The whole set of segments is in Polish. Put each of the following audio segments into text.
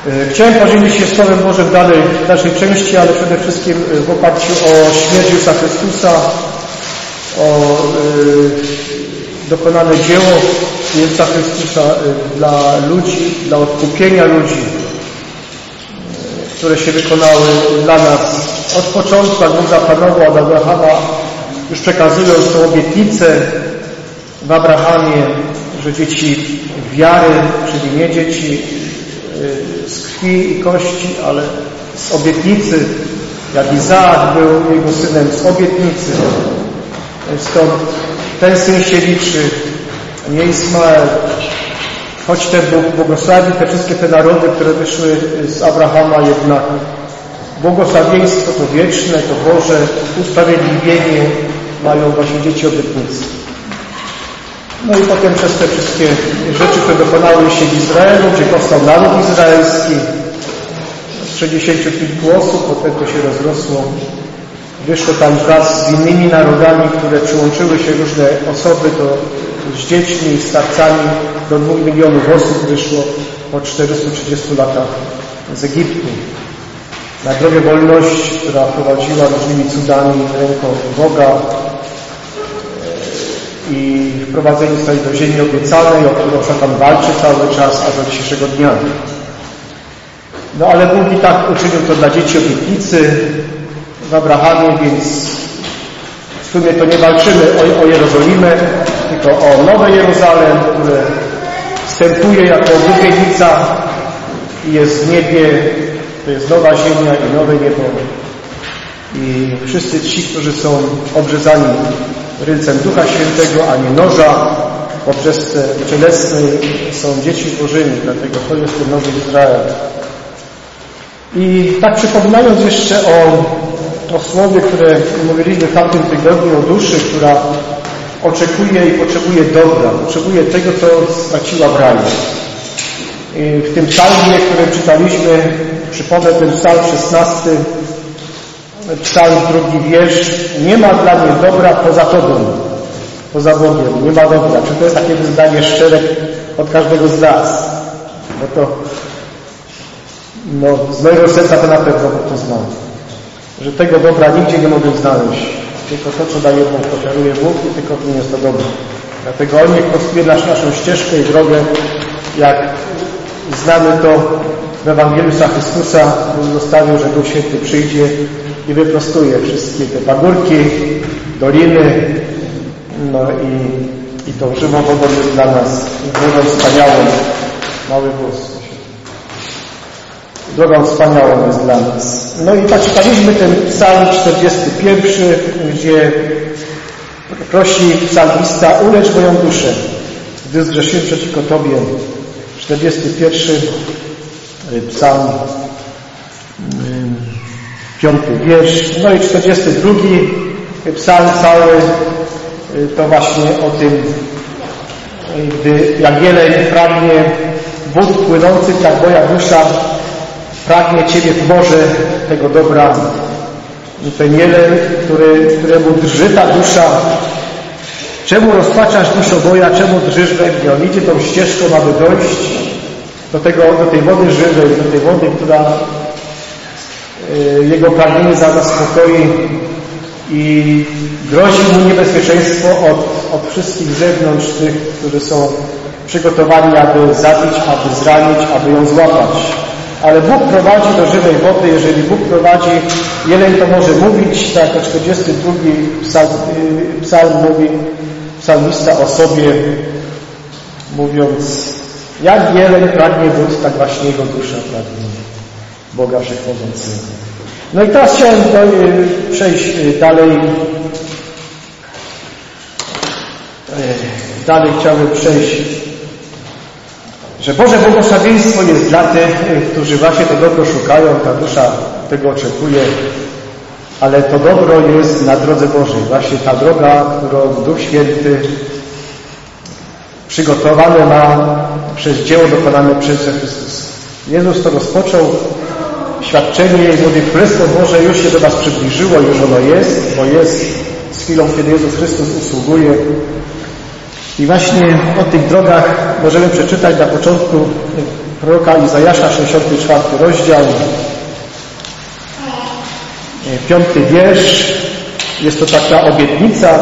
Chciałem podzielić się Słowem Bożym w dalszej części, ale przede wszystkim w oparciu o śmierć Jezusa Chrystusa, o dokonane dzieło Jezusa Chrystusa dla ludzi, dla odkupienia ludzi, które się wykonały dla nas od początku, jak Bóg zaplanował od Abrahama, już przekazując tą obietnicę w Abrahamie, że dzieci wiary, czyli nie dzieci z krwi i kości, ale z obietnicy, jak Izaak był jego synem z obietnicy. Stąd ten syn się liczy, a nie Ismael. Choć ten Bóg błogosławił te wszystkie te narody, które wyszły z Abrahama, jednak błogosławieństwo to wieczne, to Boże usprawiedliwienie mają właśnie dzieci obietnicy. No i potem przez te wszystkie rzeczy, które dokonały się w Izraelu, gdzie powstał naród izraelski, z 60 kilku osób, potem to się rozrosło. Wyszło tam wraz z innymi narodami, które przyłączyły się różne osoby, to z dziećmi, starcami, do 2 milionów osób wyszło po 430 latach z Egiptu. Na drogę wolności, która prowadziła różnymi cudami ręką Boga i wprowadzeni zostali do ziemi obiecanej, o którą szatan walczy cały czas, aż do dzisiejszego dnia. No ale Bóg i tak uczynił to dla dzieci obietnicy w Abrahamie, więc w sumie to nie walczymy o Jerozolimę, tylko o Nowe Jeruzalem, które wstępuje jako oblubienica i jest w niebie, to jest nowa ziemia i nowe niebo. I wszyscy ci, którzy są obrzezani ręcem Ducha Świętego, a nie noża, poprzez te cielesnej są dziećmi Bożymi, dlatego to jest ten nowy Izrael. I tak przypominając jeszcze o słowie, które mówiliśmy w tamtym tygodniu, o duszy, która oczekuje i potrzebuje dobra, potrzebuje tego, co straciła w raju. I w tym psalmie, który czytaliśmy, przypomnę ten psalm 16, psalm 2 wiersz, nie ma dla mnie dobra poza Tobą, poza Bogiem, nie ma dobra. Czy to jest takie wyznanie szczere od każdego z nas? Bo to z mojego serca to na pewno to znam. Że tego dobra nigdzie nie mogę znaleźć. Tylko to, co daje Bóg, oferuje Bóg i tylko w nim jest to dobre. Dlatego On niech prostuje naszą ścieżkę i drogę, jak znamy to w Ewangelii Chrystusa. Bóg zostawił, że Duch Święty przyjdzie i wyprostuje wszystkie te pagórki, doliny, no i tą żywą wodą jest dla nas drogą wspaniałą. Mały głos. Drogą wspaniałą jest dla nas. No i tak czytaliśmy ten psalm 41, gdzie prosi psalmista: ulecz moją duszę, gdy zgrzeszyłem przeciwko Tobie. 41 psalm, 5 wiersz. No i 42 psalm cały to właśnie o tym, gdy jak jeleń pragnie wód płynących, tak moja dusza pragnie Ciebie w morze tego dobra. Ten jeleń, któremu drży ta dusza. Czemu rozpaczasz duszo moja, czemu drżysz we mnie? On idzie tą ścieżką, aby dojść do tej wody żywej, do tej wody, która jego pragnienie zaspokoi i grozi mu niebezpieczeństwo od wszystkich z zewnątrz, tych, którzy są przygotowani, aby zabić, aby zranić, aby ją złapać. Ale Bóg prowadzi do żywej wody. Jeżeli Bóg prowadzi, jeleń to może mówić, tak jak 42 psalm mówi psalmista o sobie, mówiąc: jak jeleń pragnie wód, tak właśnie jego dusza pragnie Boga Wszechmogącego. No i teraz chciałem przejść dalej. Dalej chciałbym przejść, że Boże błogosławieństwo jest dla tych, którzy właśnie to dobro szukają, ta dusza tego oczekuje, ale to dobro jest na drodze Bożej. Właśnie ta droga, którą Duch Święty przygotowane ma przez dzieło dokonane przez Chrystusa. Jezus to rozpoczął świadczenie i mówi: Królestwo Boże już się do nas przybliżyło, już ono jest, bo jest z chwilą, kiedy Jezus Chrystus usługuje. I właśnie o tych drogach możemy przeczytać na początku proroka Izajasza, 64 rozdział, 5 wiersz. Jest to taka obietnica.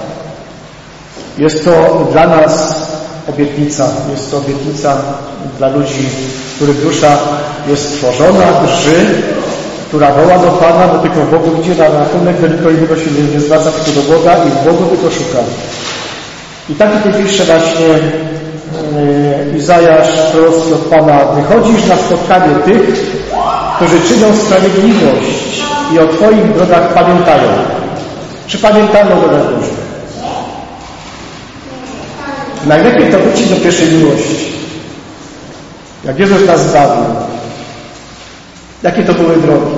Jest to dla nas obietnica. Jest to obietnica dla ludzi, których dusza jest stworzona, drży, która woła do Pana, bo tylko w Bogu idzie na rachunek, do nikogo innego się nie zwraca, tylko do Boga i w Bogu tylko szuka. I tak tutaj pisze właśnie Izajasz prorocki od Pana: wychodzisz na spotkanie tych, którzy czynią sprawiedliwość i o Twoich drogach pamiętają. Czy pamiętają o drogach Bożych? Najlepiej to wrócić do pierwszej miłości. Jak Jezus nas zbawił. Jakie to były drogi?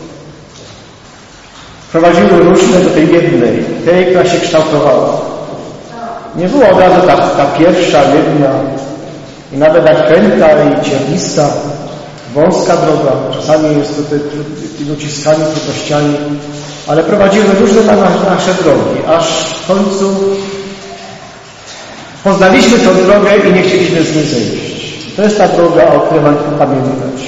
Prowadziły różne do tej jednej, tej, która się kształtowała. Nie było od razu ta pierwsza, jedna i nawet jak kręta i ciernista, wąska droga. Czasami jest to tymi uciskami, trudnościami, ale prowadziły różne nasze drogi, aż w końcu poznaliśmy tę drogę i nie chcieliśmy z niej zejść. To jest ta droga, o której mam pamiętać.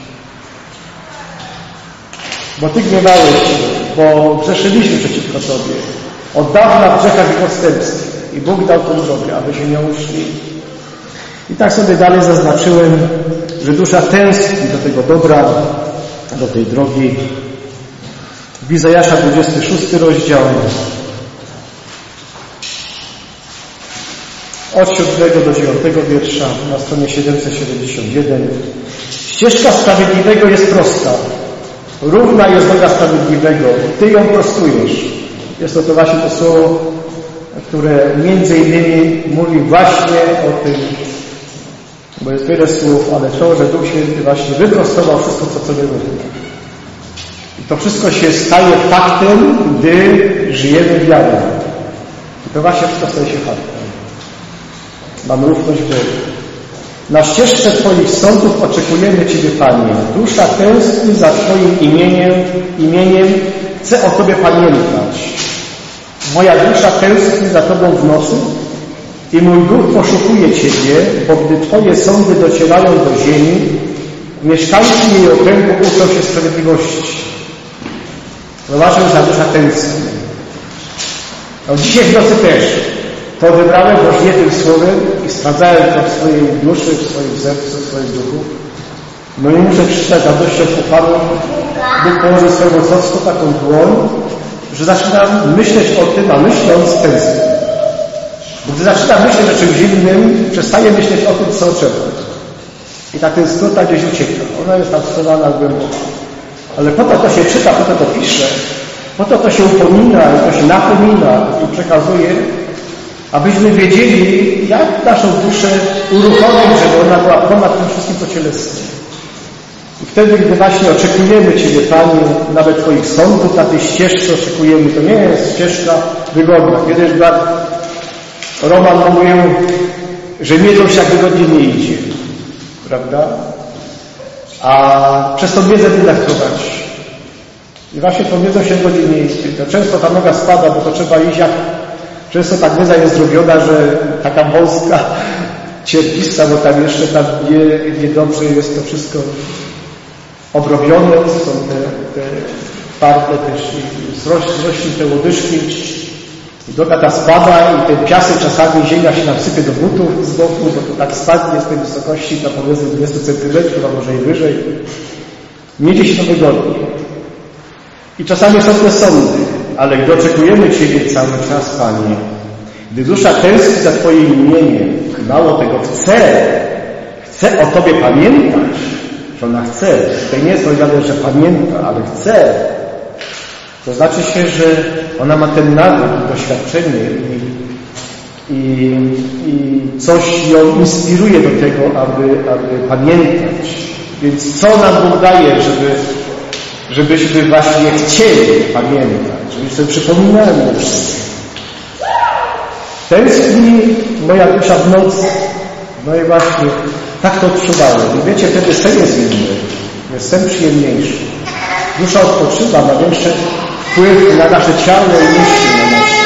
Bo Ty gniewałeś się, bo grzeszyliśmy przeciwko Tobie. Od dawna w grzechach i odstępstwie. I Bóg dał tę drogę, aby się nie uszli. I tak sobie dalej zaznaczyłem, że dusza tęskni do tego dobra, do tej drogi. W Izajasza 26 rozdział, od 7 do 9 wiersza, na stronie 771. Ścieżka sprawiedliwego jest prosta. Równa jest droga sprawiedliwego. Ty ją prostujesz. Jest to właśnie to słowo, które między innymi mówi właśnie o tym, bo jest wiele słów, ale to, że Duch Święty właśnie wyprostował wszystko, co nierówne. I to wszystko się staje faktem, gdy żyjemy wiarą. I to właśnie wszystko staje się faktem. Mamy ufność w Bogu. Na ścieżce Twoich sądów oczekujemy Ciebie, Panie. Dusza tęskni za Twoim imieniem, chce o Tobie pamiętać. Moja dusza tęskni za Tobą w nocy i mój duch poszukuje Ciebie, bo gdy Twoje sądy docierają do ziemi, mieszkańcy jej okręgu uczą się sprawiedliwości. Zobaczmy, że dusza tęskni. No dzisiaj w nocy też. To odebrałem właśnie tym słowem i sprawdzałem to w swojej duszy, w swoim sercu, w swoim duchu. No i muszę przeczytać radością pochwałą. Bóg położył swoją mocowską taką dłoń, że zaczynam myśleć o tym, a myśląc tęsknię. Bo gdy zaczynam myśleć o czymś innym, przestaję myśleć o tym, co trzeba. I ta tęsknota gdzieś ucieka. Ona jest tam schowana głęboko. Ale po to się czyta, po to pisze, po to się upomina, to się napomina i przekazuje, abyśmy wiedzieli, jak naszą duszę uruchomić, żeby ona była ponad tym wszystkim, co cielesne. I wtedy, gdy właśnie oczekujemy Ciebie, Panie, nawet Twoich sądów na tej ścieżce oczekujemy, to nie jest ścieżka wygodna. Kiedyś brat Roman mówił, że miedzą się jak wygodnie nie idzie. Prawda? A przez tą miedzę wylektować. I właśnie tą miedzą się wygodnie nie idzie. To często ta noga spada, bo to trzeba iść jak... Często ta miedza jest zrobiona, że taka wąska, cierpista, bo tam jeszcze niedobrze jest to wszystko obrobione, są te twarde też zrośnie te łodyżki. I droga ta spada i ten piasek czasami ziemia się nam sypie do butów z boku, bo to tak spadnie z tej wysokości na powiedzmy 20 cm, a może i wyżej. Nie idzie się to wygodnie. I czasami są te sądy, ale gdy oczekujemy Ciebie cały czas, Panie, gdy dusza tęskni za Twoim imieniem, mało tego chce o Tobie pamiętać, że ona chce. Tutaj nie jest powiedziane, że pamięta, ale chce. To znaczy się, że ona ma ten nawyk, doświadczenie i coś ją inspiruje do tego, aby pamiętać. Więc co nam Bóg daje, żebyśmy właśnie chcieli pamiętać, żebyśmy sobie przypominali o wszystkim. Tęskni moja dusza w nocy. No i właśnie tak to odczuwałem. I wiecie, wtedy sen jest inny. Jest sen przyjemniejszy. Dusza odpoczywa, ma większy wpływ na nasze ciało i myśli na nasze.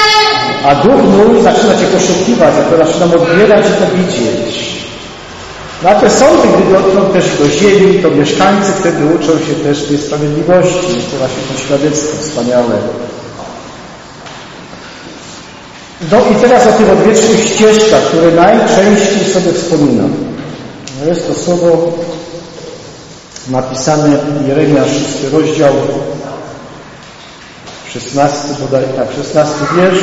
A duch mój zaczyna Cię poszukiwać, a to zaczynam odbierać i to widzieć. No a te sądy, gdy dotrą też do ziemi, to mieszkańcy wtedy uczą się też tej sprawiedliwości. Jest to właśnie to świadectwo wspaniałe. No i teraz o tych odwiecznych ścieżkach, które najczęściej sobie wspominam. No jest to słowo napisane Jeremiasz 6 rozdział 16 wiersz.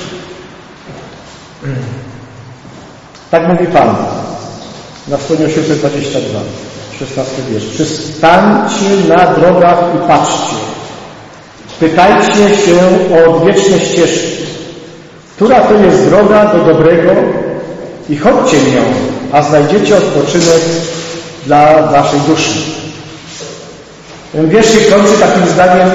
Tak mówi Pan na stronie 822, 16 wiersz. Przystańcie na drogach i patrzcie. Pytajcie się o odwieczne ścieżki. Która to jest droga do dobrego i chodźcie nią, a znajdziecie odpoczynek dla waszej duszy. Ten wiersz się kończy takim zdaniem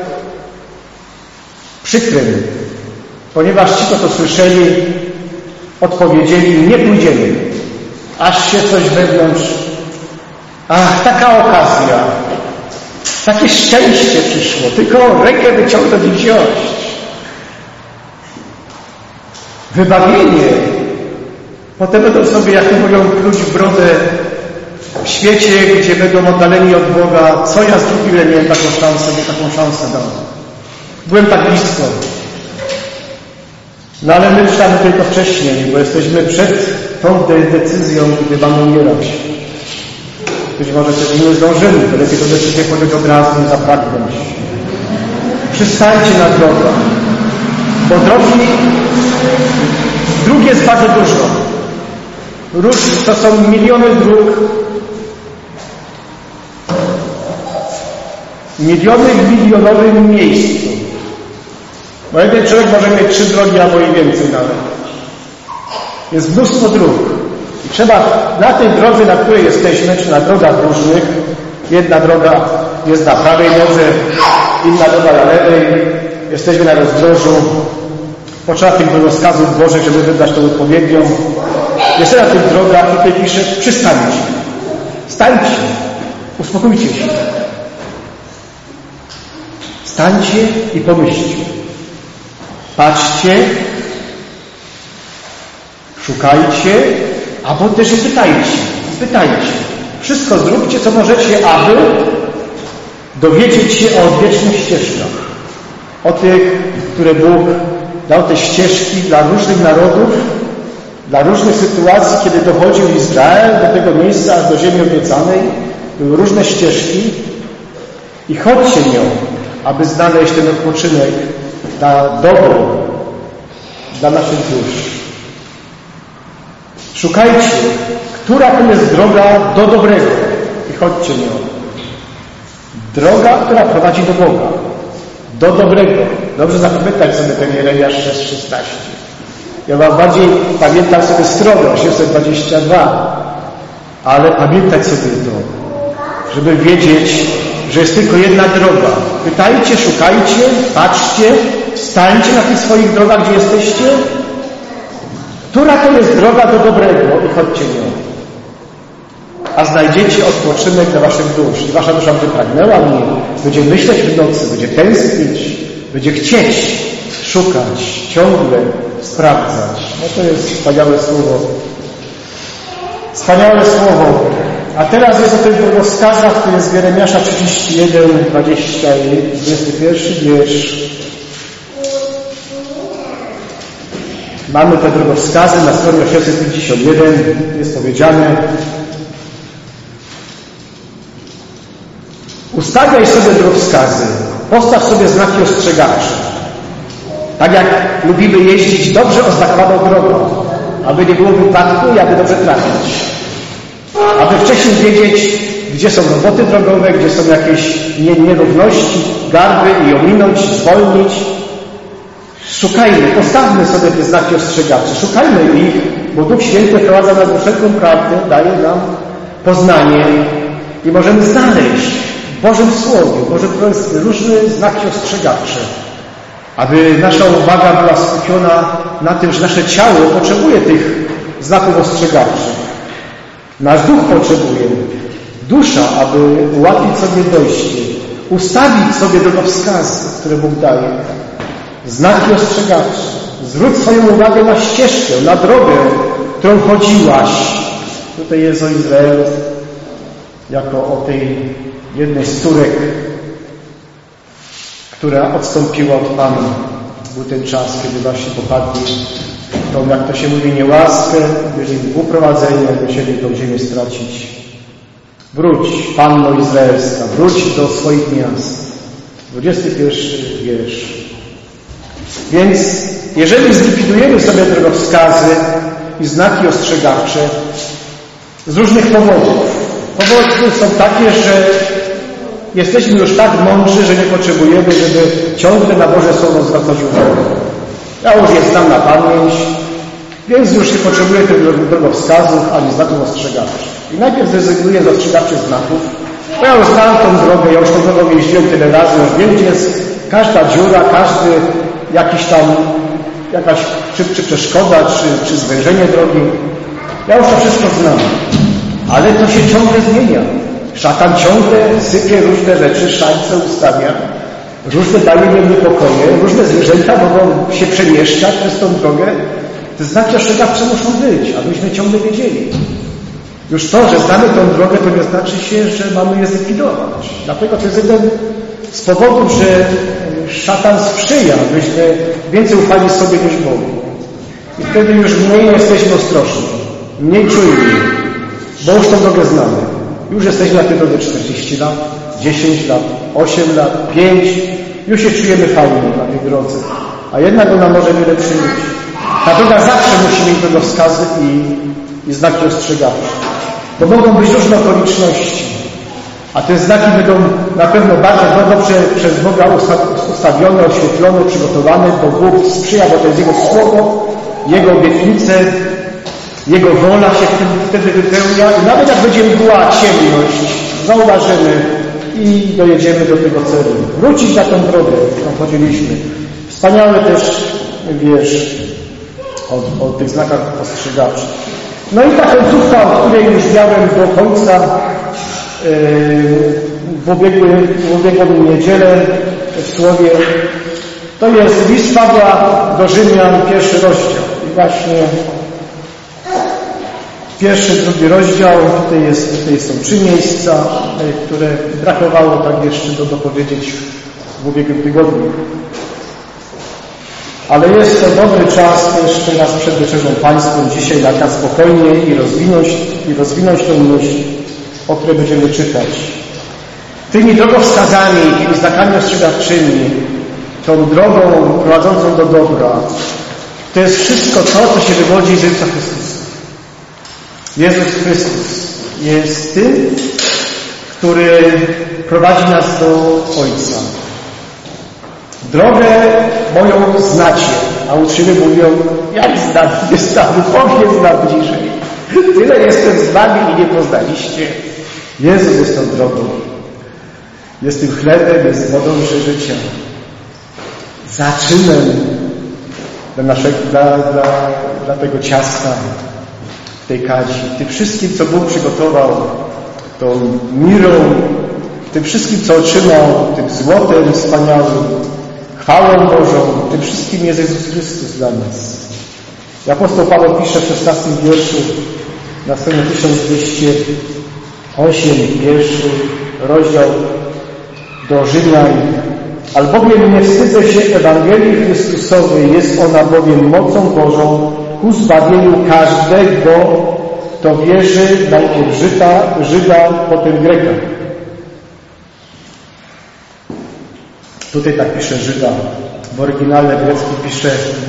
przykrym, ponieważ ci, co to słyszeli, odpowiedzieli: nie pójdziemy, aż się coś wewnątrz. Ach, taka okazja, takie szczęście przyszło, tylko rękę wyciągnąć i wziąć. Wybawienie. Potem będą sobie, jak to mówią, pluć w brodę w świecie, gdzie będą oddaleni od Boga. Co ja zrobiłem? Miałem taką szansę dał. Byłem tak blisko. No ale my czytamy tylko wcześniej, bo jesteśmy przed tą decyzją, gdy mamy umierać. Być może też nie zdążymy, to lepiej to decyzję podjąć od razu i zapragnąć. Przystańcie na drogę, bo dróg jest bardzo dużo. To są miliony dróg. Miliony w milionowym miejscu. Bo jeden człowiek może mieć 3 drogi albo i więcej nawet. Jest mnóstwo dróg. I trzeba na tej drodze, na której jesteśmy, czy na drogach różnych, jedna droga jest na prawej nodze, inna droga na lewej, jesteśmy na rozdrożu. Potrzeba tych drogowskazów Bożych, żeby wybrać tą odpowiednią. Jest na tych drogach, tutaj pisze: przystańcie. Stańcie. Uspokójcie się. Stańcie i pomyślcie. Patrzcie, szukajcie, albo też i pytajcie. Wszystko zróbcie, co możecie, aby dowiedzieć się o odwiecznych ścieżkach. O tych, które Bóg dał te ścieżki dla różnych narodów, dla różnych sytuacji, kiedy dochodził Izrael do tego miejsca, aż do ziemi obiecanej. Były różne ścieżki i chodźcie nią, aby znaleźć ten odpoczynek dla dobro, dla naszych dusz. Szukajcie, która to jest droga do dobrego i chodźcie nią. Droga, która prowadzi do Boga, do dobrego. Dobrze zapamiętać sobie ten Jeremiasz 6,16. Ja wam bardziej pamiętam sobie stronę 822, ale pamiętać sobie to, żeby wiedzieć, że jest tylko jedna droga. Pytajcie, szukajcie, patrzcie, stańcie na tych swoich drogach, gdzie jesteście. Która to jest droga do dobrego i chodźcie nią. A znajdziecie odpoczynek dla waszych dusz. I wasza dusza będzie pragnęła mnie, będzie myśleć w nocy, będzie tęsknić, będzie chcieć szukać, ciągle sprawdzać. No to jest wspaniałe słowo. Wspaniałe słowo. A teraz jest o tych drogowskazach, to jest z Jeremiasza 31, 20 i 21 wiersz. Mamy te drogowskazy na stronie 851, jest powiedziane: ustawiaj sobie drogowskazy, postaw sobie znaki ostrzegawcze. Tak jak lubimy jeździć dobrze oznakowaną drogą, aby nie było wypadku i aby dobrze trafić. Aby wcześniej wiedzieć, gdzie są roboty drogowe, gdzie są jakieś nierówności, garby i ominąć, zwolnić. Szukajmy, postawmy sobie te znaki ostrzegawcze, szukajmy ich, bo Duch Święty wprowadza nas w wszelką prawdę, daje nam poznanie i możemy znaleźć w Bożym Słowie, różne znaki ostrzegawcze, aby nasza uwaga była skupiona na tym, że nasze ciało potrzebuje tych znaków ostrzegawczych. Nasz duch potrzebuje, dusza, aby ułatwić sobie dojście, ustawić sobie drogowskazy, które Bóg daje. Znaki ostrzegawcze. Zwróć swoją uwagę na ścieżkę, na drogę, którą chodziłaś. Tutaj jest o Izraelu jako o tej jednej z córek, która odstąpiła od Pana. Był ten czas, kiedy właśnie popadli tą, jak to się mówi, niełaskę, byli uprowadzeni, jak musieli tą ziemię stracić. Wróć, Panno Izraelska, wróć do swoich miast. 21 wiersz. Więc jeżeli zlikwidujemy sobie drogowskazy i znaki ostrzegawcze z różnych powodów. Powody są takie, że jesteśmy już tak mądrzy, że nie potrzebujemy, żeby ciągle na Boże Słowo zwracać uwagę. Ja już je znam na pamięć, więc już nie potrzebuję tych drogowskazów ani znaków ostrzegawczych. I najpierw zrezygnuję z ostrzegawczych znaków, bo ja już znam tą drogę, ja już tą drogą jeździłem tyle razy, już wiem, gdzie jest każda dziura, każdy jakiś tam, jakaś czy przeszkoda, czy zwężenie drogi. Ja już to wszystko znam. Ale to się ciągle zmienia. Szatan ciągle sypie różne rzeczy, szańce ustawia, różne daje nam niepokoje, różne zwierzęta mogą się przemieszczać przez tą drogę. Te znaki ostrzegawcze muszą być, abyśmy ciągle wiedzieli. Już to, że znamy tą drogę, to nie znaczy się, że mamy je zlikwidować. Dlatego to jest jeden z powodów, że szatan sprzyja, byśmy więcej ufali sobie niż Bogu. I wtedy już mniej jesteśmy ostrożni, mniej czujni, bo już tą drogę znamy. Już jesteśmy na tej drodze 40 lat, 10 lat, 8 lat, 5. Już się czujemy fajnie na tej drodze. A jednak ona może wiele przynieść. Ta droga zawsze musi mieć drogowskazy i znaki ostrzegawcze. Bo mogą być różne okoliczności. A te znaki będą na pewno bardzo dobrze przez Boga ustawione, oświetlone, przygotowane, bo Bóg sprzyja, bo to jest Jego Słowo, Jego obietnice, Jego wola się wtedy wypełnia i nawet jak będzie mgła, ciemność, zauważymy i dojedziemy do tego celu. Wrócić na tę drogę, którą chodziliśmy. Wspaniały też wiersz o tych znakach ostrzegawczych. No i ta końcówka, o której już miałem do końca w ubiegłą niedzielę w Słowie, to jest list Pawła do Rzymian, 1 rozdział. I właśnie 1, 2 rozdział, tutaj są 3 miejsca, które brakowało tak jeszcze dopowiedzieć w ubiegłym tygodniu. Ale jest to dobry czas jeszcze raz przed Wieczerzą Pańską dzisiaj na tak spokojnie i rozwinąć tę myśl, o której będziemy czytać. Tymi drogowskazami, tymi znakami ostrzegawczymi, tą drogą prowadzącą do dobra, to jest wszystko to, co się wywodzi z Jezusa Chrystusa. Jezus Chrystus jest tym, który prowadzi nas do Ojca. Drogę moją znacie, a uczciwie mówią, jak znam, nie znamy, powiedz nam bliżej. Tyle jestem z wami i nie poznaliście. Jezus jest tą drogą. Jest tym chlebem, jest wodą życia. Zaczynem dla tego ciasta w tej kadzi. Tym wszystkim, co Bóg przygotował, tą mirą, tym wszystkim, co otrzymał, tym złotem wspaniałym, chwałą Bożą, tym wszystkim jest Jezus Chrystus dla nas. I apostoł Paweł pisze w 16 wierszu na stronie 1208, 1 rozdział do Rzymian. Albowiem nie wstydzę się Ewangelii Chrystusowej, jest ona bowiem mocą Bożą ku zbawieniu każdego, kto wierzy, najpierw Żyda, potem Greka. Tutaj tak pisze Żyda, w oryginale greckim pisze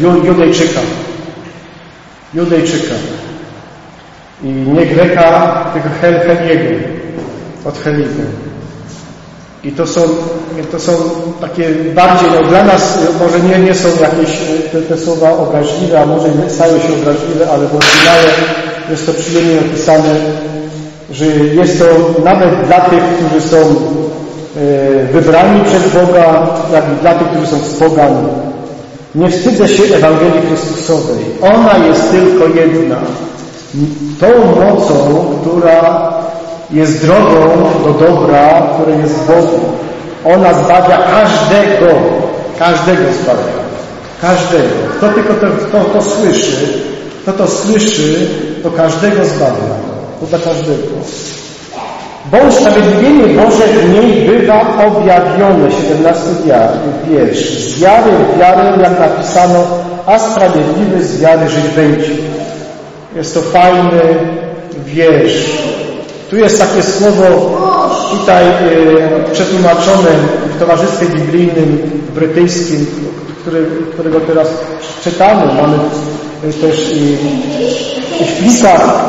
Judejczyka. I nie Greka, tylko Heliego, od Heliego. I to są takie bardziej, dla nas może nie są jakieś te słowa obraźliwe, a może nie stały się obraźliwe, ale w oryginale jest to przyjemnie napisane, że jest to nawet dla tych, którzy są wybrani przez Boga, jak i dla tych, którzy są z pogan. Nie wstydzę się Ewangelii Chrystusowej. Ona jest tylko jedna. Tą mocą, która jest drogą do dobra, które jest w Bogu. Ona zbawia każdego zbawia. Każdego. Kto tylko to słyszy, to każdego zbawia. to dla każdego. Bo usprawiedliwienie Boże w niej bywa objawione, 17 wiersz. Z wiary w wiarę, jak napisano, a sprawiedliwy z wiary żyć będzie. Jest to fajny wiersz. Tu jest takie słowo tutaj przetłumaczone w Towarzystwie Biblijnym brytyjskim, którego teraz czytamy. Mamy też i w plikach,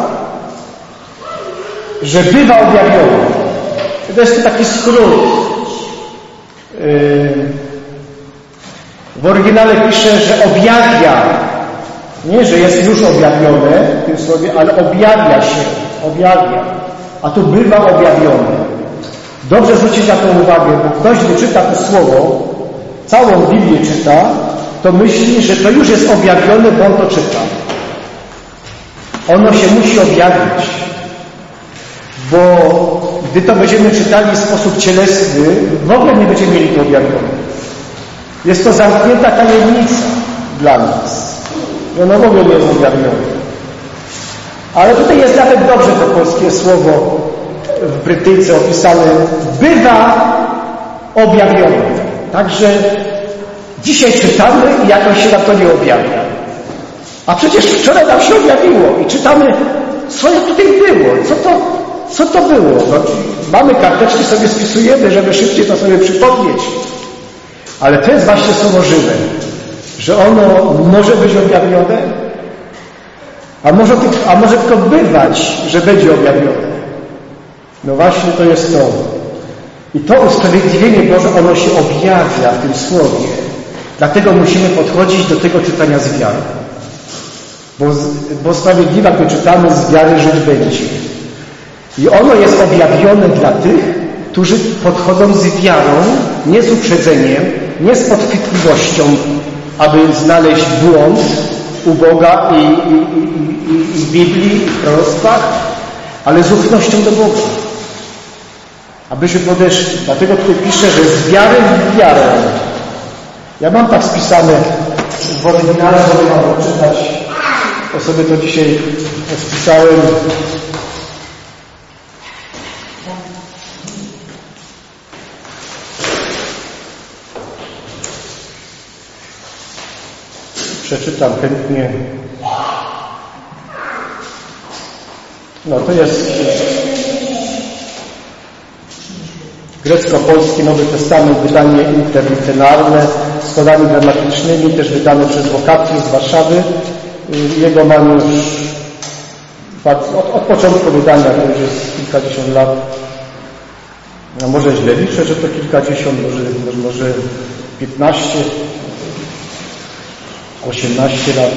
że bywa objawiony. To jest taki skrót. W oryginale pisze, że objawia. Nie, że jest już objawione w tym słowie, ale objawia się. Objawia. A tu bywa objawiony. Dobrze zwrócić na to uwagę, bo ktoś, gdy czyta to słowo, całą Biblię czyta, to myśli, że to już jest objawione, bo on to czyta. Ono się musi objawić. Bo gdy to będziemy czytali w sposób cielesny, w ogóle nie będziemy mieli to objawione. Jest to zamknięta tajemnica dla nas. I ono w ogóle nie jest objawione. Ale tutaj jest nawet dobrze to polskie słowo w Brytyjce opisane. Bywa objawione. Także dzisiaj czytamy i jakoś się nam to nie objawia. A przecież wczoraj nam się objawiło i czytamy, co tutaj było, co to było. No, mamy karteczki, sobie spisujemy, żeby szybciej to sobie przypomnieć. Ale to jest właśnie słowo żywe, że ono może być objawione, a może tylko bywać, że będzie objawione. No właśnie to jest to. I to usprawiedliwienie Boże, ono się objawia w tym słowie. Dlatego musimy podchodzić do tego czytania z wiarą. Bo sprawiedliwa, gdy czytamy, z wiary żyć będzie. I ono jest objawione dla tych, którzy podchodzą z wiarą, nie z uprzedzeniem, nie z podchwytliwością, aby znaleźć błąd u Boga i w Biblii, i w proroctwach, ale z ufnością do Boga. Abyśmy podeszli. Dlatego tutaj pisze, że z wiary w wiarę. Ja mam tak spisane w oryginale, żeby mam przeczytać. Ja sobie to dzisiaj spisałem. Przeczytam chętnie. No to jest grecko-polski Nowy Testament, wydanie interlicenarne z kodami gramatycznymi, też wydane przez Wokację z Warszawy. Jego mam już od początku wydania, to już jest kilkadziesiąt lat. No może źle liczę, że to kilkadziesiąt, może 15, 18 lat.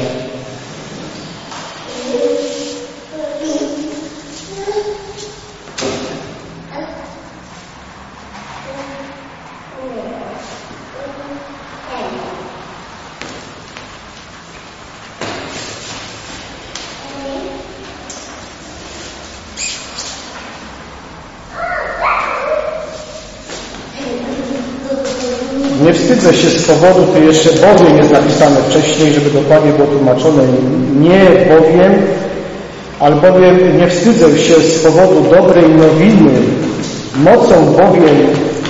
Nie wstydzę się z powodu, to jeszcze bowiem jest napisane wcześniej, żeby dokładnie było tłumaczone. Nie bowiem, albowiem nie wstydzę się z powodu dobrej nowiny. Mocą bowiem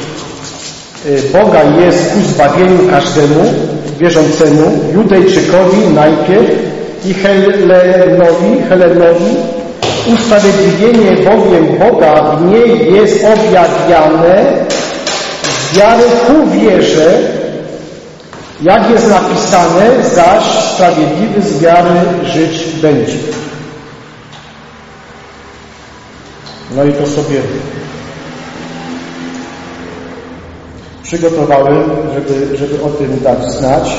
Boga jest ku zbawieniu każdemu wierzącemu, Judejczykowi najpierw i Helenowi. Usprawiedliwienie bowiem Boga w niej jest objawiane z wiary ku wierze, jak jest napisane, zaś sprawiedliwy z wiary żyć będzie. No i to sobie przygotowałem, żeby o tym dać znać,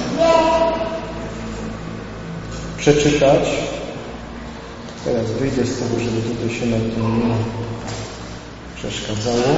przeczytać. Teraz wyjdę z tego, żeby tutaj się nam to nie przeszkadzało.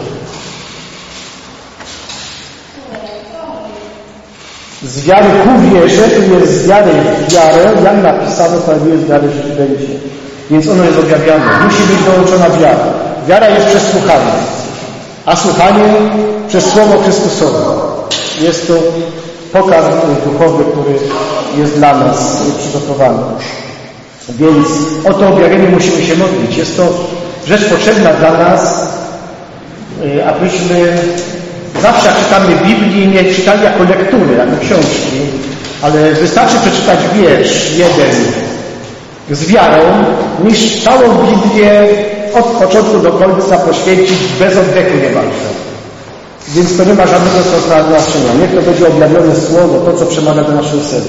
Z wiary ku wierze, to jest z wiary w wiarę, jak napisano, to jest z wiary żyć będzie. Więc ono jest objawiane. Musi być dołączona wiara. Wiara jest przez słuchanie, a słuchanie przez Słowo Chrystusowe. Jest to pokarm duchowy, który jest dla nas przygotowany. Więc o to objawienie musimy się modlić. Jest to rzecz potrzebna dla nas, abyśmy zawsze jak czytamy Biblię, nie czytali jako lektury, jako książki, ale wystarczy przeczytać wiersz jeden z wiarą, niż całą Biblię od początku do końca poświęcić bez oddechu niemalże. Więc to nie ma żadnego znaczenia. Niech to będzie objawione słowo, to co przemawia do naszych serc.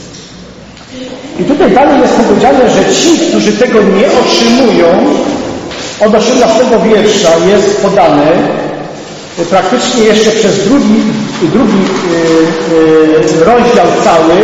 I tutaj dalej jest powiedziane, że ci, którzy tego nie otrzymują, od 18 wiersza jest podane, praktycznie jeszcze przez drugi rozdział cały,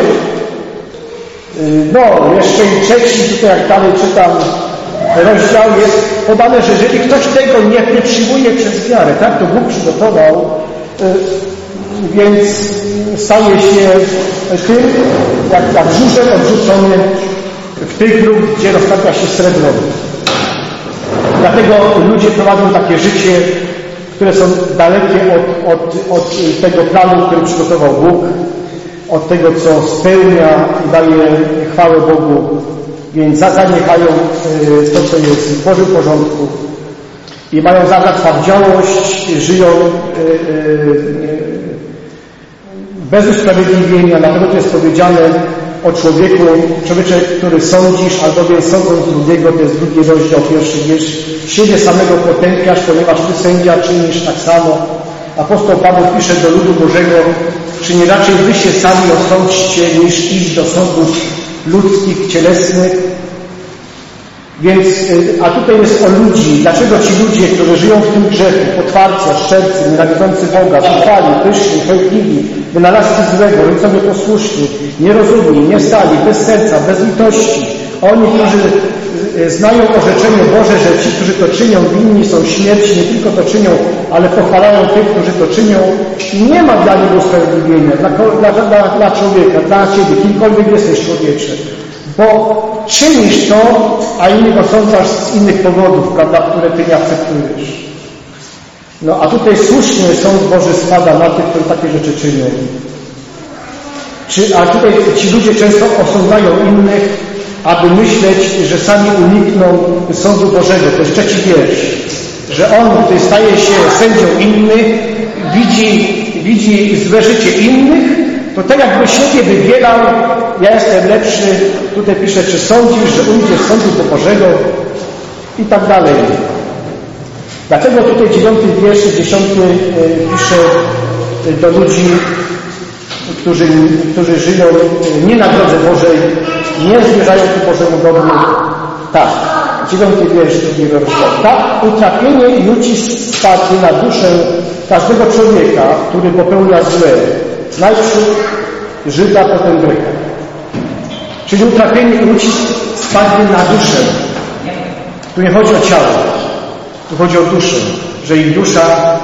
jeszcze i trzeci, tutaj jak dalej czytam rozdział, jest podane, że jeżeli ktoś tego nie przyjmuje przez wiarę, tak to Bóg przygotował, więc staje się tym, jak żużel odrzucony w tych lub gdzie roztapia się srebro. Dlatego ludzie prowadzą takie życie, które są dalekie od tego planu, który przygotował Bóg, od tego, co spełnia i daje chwałę Bogu, więc zaniechają to, co jest w Bożym porządku i mają zatwardziałość, żyją bez usprawiedliwienia. Dlatego to jest powiedziane o człowieku, człowiecze, który sądzisz, albowiem sądząc drugiego, to jest 2 rozdział, 1 wiersz, siebie samego potępiasz, ponieważ ty sędzia czynisz tak samo. Apostoł Paweł pisze do ludu Bożego, czy nie raczej wy się sami osądźcie, niż iść do sądów ludzkich, cielesnych. Więc, a tutaj jest o ludzi. Dlaczego ci ludzie, którzy żyją w tym grzechu, potwarcy, oszczercy, nienawidzący Boga, zuchwali, pyszni, chętliwi, wynalazcy złego, rodzicowie posłuszni, nierozumni, niestali, bez serca, bez litości, oni, którzy znają orzeczenie Boże, że ci, którzy to czynią, winni są śmierci, nie tylko to czynią, ale pochwalają tych, którzy to czynią. Nie ma dla niego usprawiedliwienia, dla człowieka, dla ciebie, kimkolwiek jesteś człowiecze. Bo czynisz to, a innych osądzasz z innych powodów, prawda, które ty nie akceptujesz. A tutaj słusznie sąd Boży spada na tych, którzy takie rzeczy czynią. A tutaj ci ludzie często osądzają innych, aby myśleć, że sami unikną sądu Bożego. To jest 3 wiersz. Że on, który staje się sędzią innych, widzi złe życie innych, to tak jakby siebie wybierał, ja jestem lepszy, tutaj pisze, czy sądzisz, że ujdziesz z sądu Bożego i tak dalej. Dlatego tutaj 9 wiersz, 10 pisze do ludzi, którzy żyją nie na drodze Bożej, nie zmierzają ku Bożemu dobru. Tak, 9 wiersz, 2 rozdział. Tak, utrapienie i ucisk spadnie na duszę każdego człowieka, który popełnia złe. Najpierw Żyda, potem Greka. Czyli utrapienie i ucisk spadnie na duszę. Tu nie chodzi o ciało, tu chodzi o duszę, że ich dusza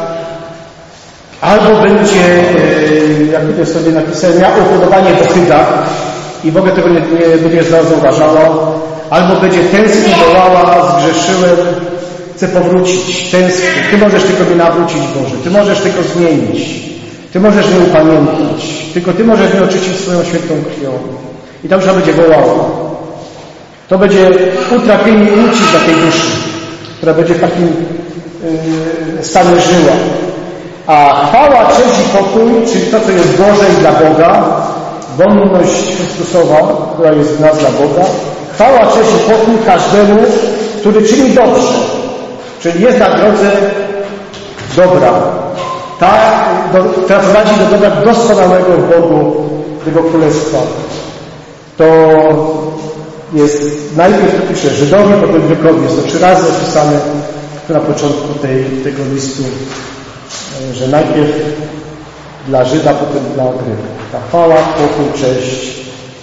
albo będzie, jak tutaj sobie napisałem, miała upodobanie w ohydach i w ogóle tego nie będzie zauważała, albo będzie tęsknić, wołała, zgrzeszyłem, chcę powrócić, tęsknię. Ty możesz tylko mnie nawrócić, Boże, Ty możesz tylko zmienić. Ty możesz mnie upamiętać, tylko Ty możesz mnie oczyścić swoją świętą krwią. I ta dusza będzie wołała. To będzie utrapienie i ucisk dla tej duszy, która będzie w takim stanie żyła. A chwała, cześć i pokój, czyli to, co jest Boże i dla Boga, wolność Chrystusowa, która jest w nas dla Boga, chwała, cześć i pokój każdemu, który czyni dobrze, czyli jest na drodze dobra. Która prowadzi do dobra doskonałego w Bogu, tego Królestwa. To jest, najpierw to pisze Żydowi, potem Grekowi. Jest to 3 razy opisane na początku tego listu, że najpierw dla Żyda, potem dla Greka. Ta chwała, pokój, cześć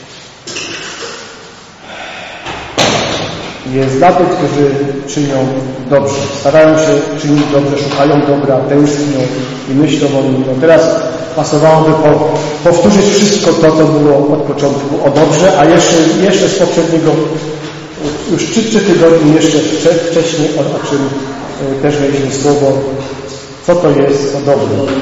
jest dla tych, którzy czynią dobrze. Starają się czynić dobrze, szukają dobra, tęsknią i myślą o nim. Teraz pasowałoby powtórzyć wszystko to, co było od początku o dobrze, a jeszcze z poprzedniego, już 3 tygodnie jeszcze wcześniej, o czym też mieliśmy słowo, co to jest, co dobre.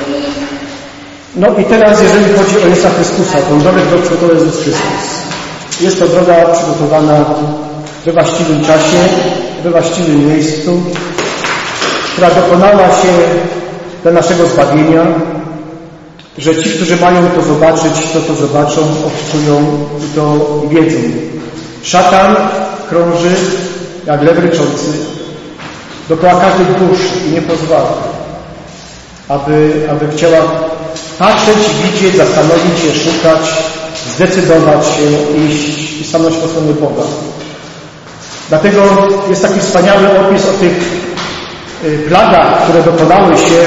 I teraz, jeżeli chodzi o Jezusa Chrystusa, ten dobry, to jest Jezus Chrystus. Jest to droga przygotowana we właściwym czasie, we właściwym miejscu, która dokonała się dla naszego zbawienia, że ci, którzy mają to zobaczyć, to zobaczą, odczują i to wiedzą. Szatan krąży jak lew ryczący dookoła każdej duszy i nie pozwala, aby chciała patrzeć, widzieć, zastanowić się, szukać, zdecydować się, iść i stanąć po stronie Boga. Dlatego jest taki wspaniały opis o tych plagach, które dokonały się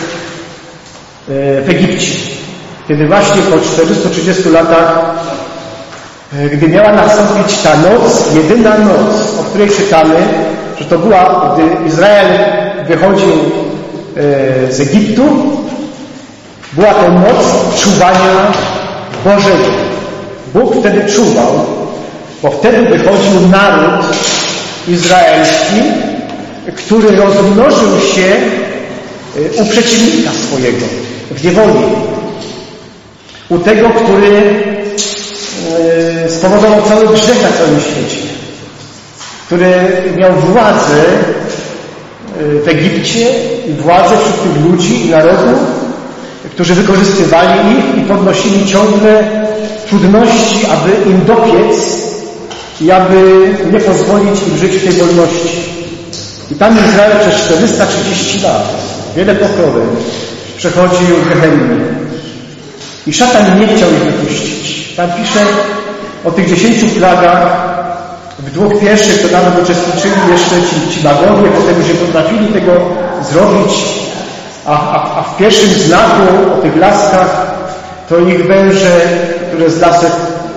w Egipcie. Kiedy właśnie po 430 latach, gdy miała nastąpić ta noc, jedyna noc, o której czytamy, że to była, gdy Izrael wychodził z Egiptu, była to noc czuwania Bożego. Bóg wtedy czuwał, bo wtedy wychodził naród izraelski, który rozmnożył się u przeciwnika swojego, w niewoli. U tego, który spowodował cały grzech na całym świecie. Który miał władzę w Egipcie i władzę wśród tych ludzi i narodów, którzy wykorzystywali ich i podnosili ciągle trudności, aby im dopiec i aby nie pozwolić im żyć w tej wolności. I tam Izrael przez 430 lat, wiele pokoleń, przechodził gehenny. I szatan nie chciał ich wypuścić. Tam pisze o tych 10 plagach, w 2 pierwszych to nawet uczestniczyli jeszcze ci magowie, potem już nie potrafili tego zrobić, a w pierwszym znaku o tych laskach to ich węże, które z lasek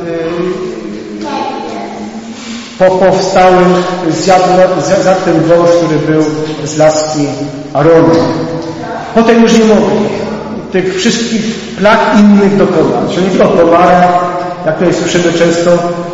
powstały, zjadł ten wąż, który był z laski Arona. Potem już nie mogli tych wszystkich plag innych dokonać. Nie tylko pomara, jak tutaj słyszymy często,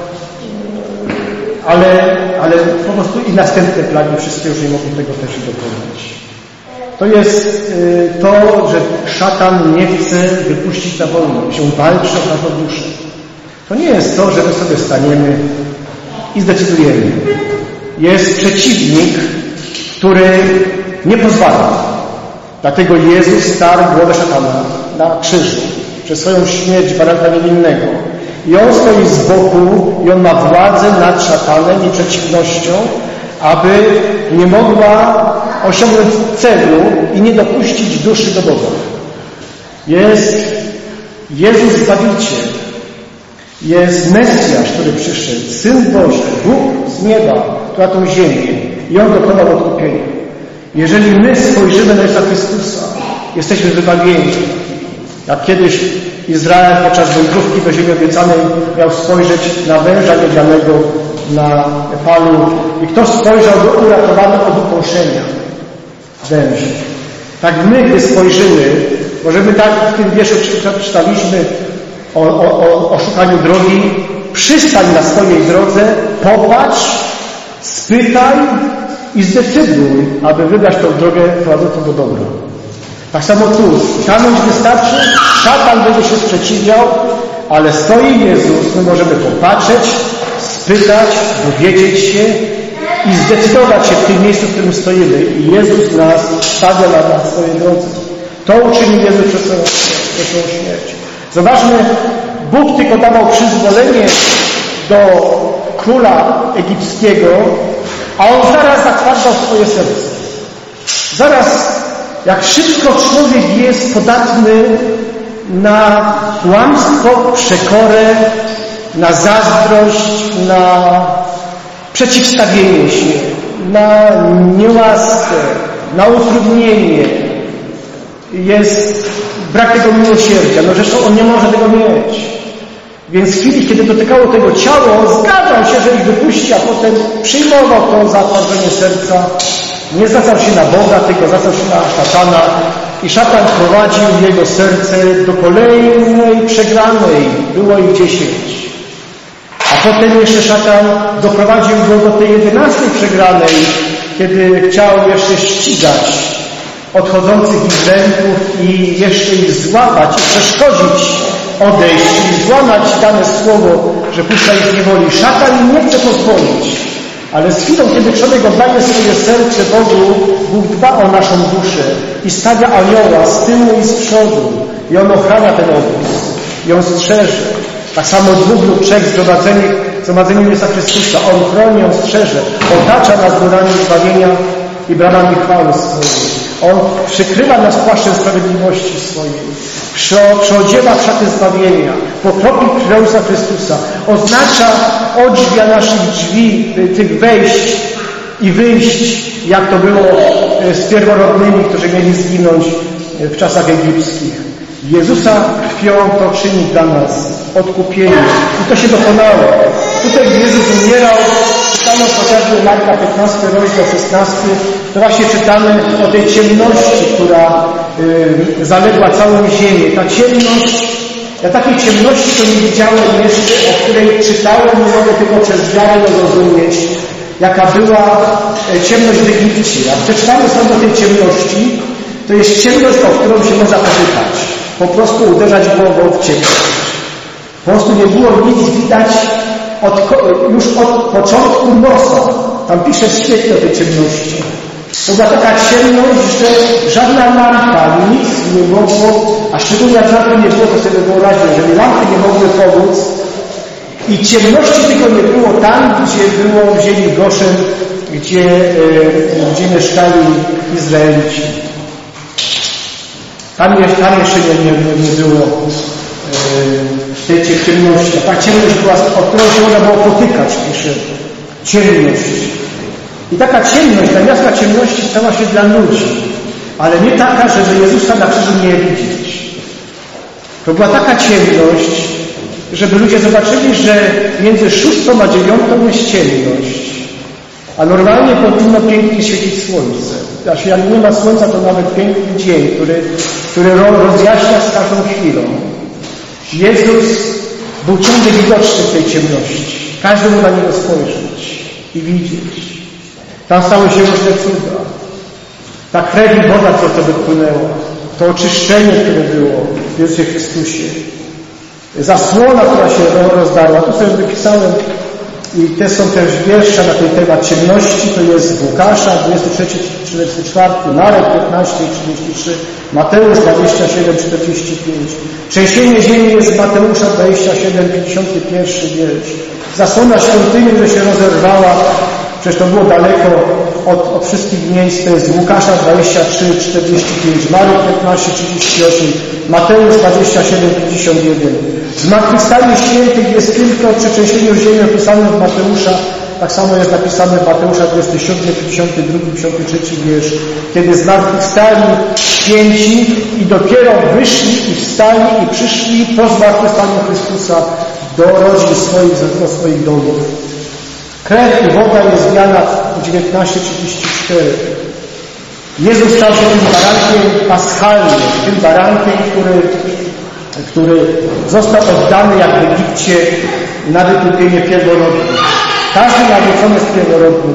ale po prostu i następne plagi wszystkie już nie mogli tego też dokonać. To jest to, że szatan nie chce wypuścić na wolność. On walczy o każdą duszę. To nie jest to, że my sobie staniemy i zdecydujemy. Jest przeciwnik, który nie pozwala. Dlatego Jezus starł głowę szatana na krzyżu przez swoją śmierć baranka niewinnego. I On stoi z boku i On ma władzę nad szatanem i przeciwnością, aby nie mogła osiągnąć celu i nie dopuścić duszy do Boga. Jest Jezus Zbawiciel. Jest Mesjasz, który przyszedł. Syn Boży, Bóg z nieba, na tą ziemię. I On dokonał odkupienia. Jeżeli my spojrzymy na Jezusa Chrystusa, jesteśmy wybawieni. Jak kiedyś Izrael podczas wędrówki do ziemi obiecanej miał spojrzeć na węża miedzianego na palu i kto spojrzał, był uratowany od ukąszenia węży. Tak my, gdy spojrzymy, możemy tak w tym wierszu czytaliśmy o szukaniu drogi, przystań na swojej drodze, popatrz, spytaj i zdecyduj, aby wybrać tą drogę prowadzącą do dobra. Tak samo tu, stanąć wystarczy, szatan będzie się sprzeciwiał, ale stoi Jezus, my możemy popatrzeć, spytać, dowiedzieć się i zdecydować się w tym miejscu, w którym stoimy. I Jezus nas stawia na swojej drodze. To uczynił Jezus przez swoją śmierć. Zobaczmy, Bóg tylko dawał przyzwolenie do króla egipskiego, a on zaraz zatwardzał swoje serce. Zaraz, jak szybko człowiek jest podatny na kłamstwo, przekorę, na zazdrość, na przeciwstawienie się, na niełaskę, na utrudnienie. Jest brak tego miłosierdzia. No zresztą on nie może tego mieć. Więc w chwili, kiedy dotykało tego ciało, zgadzał się, że ich wypuści, a potem przyjmował to zatwardzenie serca. Nie zwracał się na Boga, tylko zwracał się na szatana. I szatan prowadził jego serce do kolejnej przegranej. Było ich 10. A potem jeszcze szatan doprowadził go do tej 11 przegranej, kiedy chciał jeszcze ścigać odchodzących Izraelitów i jeszcze ich złapać i przeszkodzić odejść i złamać dane słowo, że puszcza ich z niewoli. Szatan im nie chce pozwolić. Ale z chwilą, kiedy człowiek oddaje swoje serce Bogu, Bóg dba o naszą duszę i stawia anioła z tyłu i z przodu. I on ochrania ten obóz. I on strzeże. Tak samo 2 lub 3 zgromadzeniem Jezusa Chrystusa. On chroni, on strzeże. Otacza nas górami zbawienia i bramami chwały swojej. On przykrywa nas płaszczem sprawiedliwości swojej. Przyodziewa w szaty zbawienia. Pokropi krwią Jezusa Chrystusa. Oznacza odrzwia naszych drzwi, tych wejść i wyjść, jak to było z pierworodnymi, którzy mieli zginąć w czasach egipskich. Jezusa krwią to czyni dla nas odkupienie. I to się dokonało. Tutaj, gdy Jezus umierał, czytamy chociażby Marka 15, rozdział 16, to właśnie czytamy o tej ciemności, która zaległa całą ziemię. Ta ciemność, ja takiej ciemności to nie widziałem jeszcze, o której czytałem, nie mogę tylko przez wiarę zrozumieć, jaka była ciemność w Egipcie. Jak przeczytamy sobie o tej ciemności, to jest ciemność, o którą się można popytać. Po prostu uderzać głową w ciemność. Po prostu nie było nic widać już od początku nosa. Tam pisze świetnie o tej ciemności. To była taka ciemność, że żadna lampa, nic nie mogło, a szczególnie jak lampy nie było, to sobie wyobraźmy, jeżeli lampy nie mogły pomóc i ciemności tylko nie było tam, gdzie było w ziemi Goszyn, gdzie mieszkali Izraelici. Tam jeszcze nie było tej ciemności. Ta ciemność była, o którą się można było potykać, pisze. Ciemność. I taka ciemność, ta miasta ciemności stała się dla ludzi, ale nie taka, żeby Jezusa na krzyżu nie widzieć. To była taka ciemność, żeby ludzie zobaczyli, że między 6 a 9 jest ciemność. A normalnie powinno pięknie świecić słońce. Znaczy, jak nie ma słońca, to nawet piękny dzień, który rozjaśnia z każdą chwilą. Jezus był ciągle widoczny w tej ciemności. Każdy mógł na niego spojrzeć i widzieć. Tam stały się różne cuda. Ta krew i woda, co to wypłynęła. To oczyszczenie, które było w Jezusie Chrystusie. Zasłona, która się rozdarła. Tu sobie wypisałem i te są też wiersze na ten temat ciemności. To jest Łukasza 23-44, Marek 15-33, Mateusz 27-45. Trzęsienie ziemi jest z Mateusza 27-51 wiersz. Zasłona świątyni, która się rozerwała, przecież to było daleko od wszystkich miejsc, to jest Łukasza 23-45, Marek 15-38, Mateusz 27-51. Zmartwychwstanie świętych jest tylko przy trzęsieniu ziemi opisane w Mateusza, tak samo jest napisane w Mateusza 27, 52, 53 wiersz, kiedy zmartwychwstali święci i dopiero wyszli i wstali i przyszli po zmartwychwstaniu Chrystusa do rodzin swoich, do swoich domów. Krew i woda jest wiana w 19:34. Jezus stał się tym barankiem paschalnym, tym barankiem, który został oddany jak w Egipcie na wykupienie pierworodnych. Każdy nawrócony jest pierworodny.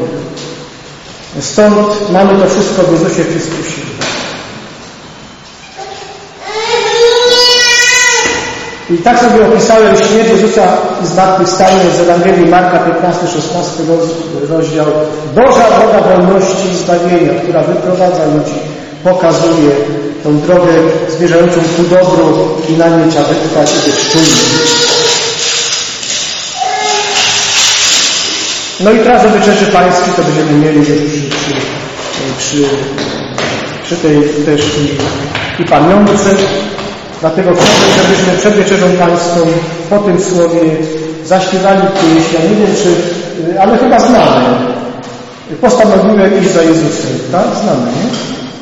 Stąd mamy to wszystko w Jezusie Chrystusie. I tak sobie opisałem śmierć Jezusa i zmartwychwstanie z Ewangelii Marka 15-16 rozdział. Boża droga wolności i zbawienia, która wyprowadza ludzi, pokazuje tą drogę zmierzającą ku dobru i na niej trzeba wytrwać i być czujnym. No i teraz o wieczerzy pańskiej to będziemy mieli już przy tej też i pamiątce. Dlatego chciałbym, żebyśmy przed wieczerzą pańską po tym słowie zaśpiewali pieśń. Ja nie wiem, ale chyba znamy. Postanowiłem iść za Jezusem. Tak? Znamy, nie?